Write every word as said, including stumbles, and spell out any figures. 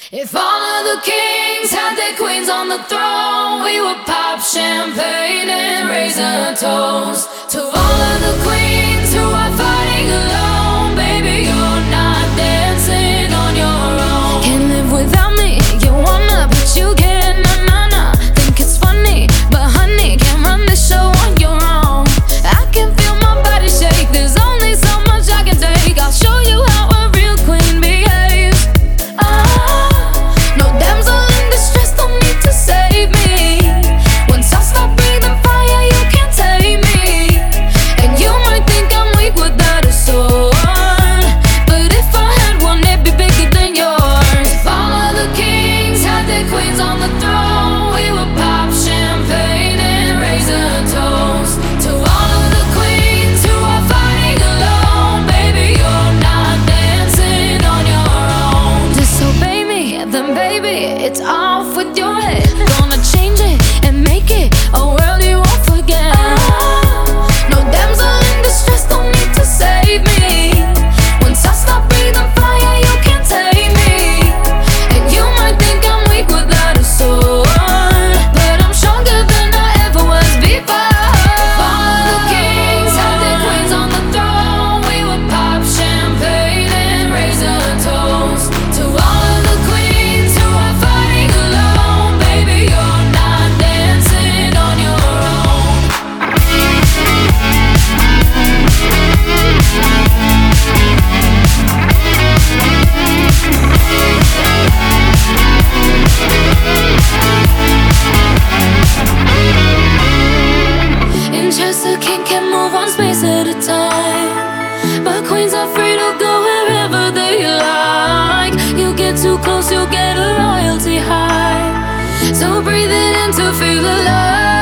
If all of the kings had their queens on the throne, we would pop champagne and raise a toast to all of the queens who are fighting alone. Baby, you're not dancing on your own. Can't live without me, you wanna, but you can't. Nah, nah, nah. Think it's funny, but honey, can't run this show on your own. I can feel my body shake, there's only so much I can take. I'll show you how a real queen behaves. Ah, no damsel in distress, don't need to save me. Once I stop breathing fire, you can't tame me. And you might think I'm weak without a sword, but if I had one, it'd be bigger than yours. If all of the kings had their queens on the throne, we would pop champagne and raise a toast to all of the queens who are fighting alone. Baby, you're not dancing on your own. Disobey me, then baby, it's off with your head. Gonna change it and make it a world you won't forget. No damsel in distress, don't need to save me. Once I stop breathing fire, you can't tame me. And you might think I'm weak without a sword, but I'm stronger than I ever was before. If all of the kings had their queens on the throne, we would pop champagne and raise a toast to all of the queens who are fighting alone. Baby, you're not dancing on your own. In chess, a king can move one space at a time, but queens are free to go wherever they like. You get too close, you'll get a royalty high. So breathe it in to feel alive.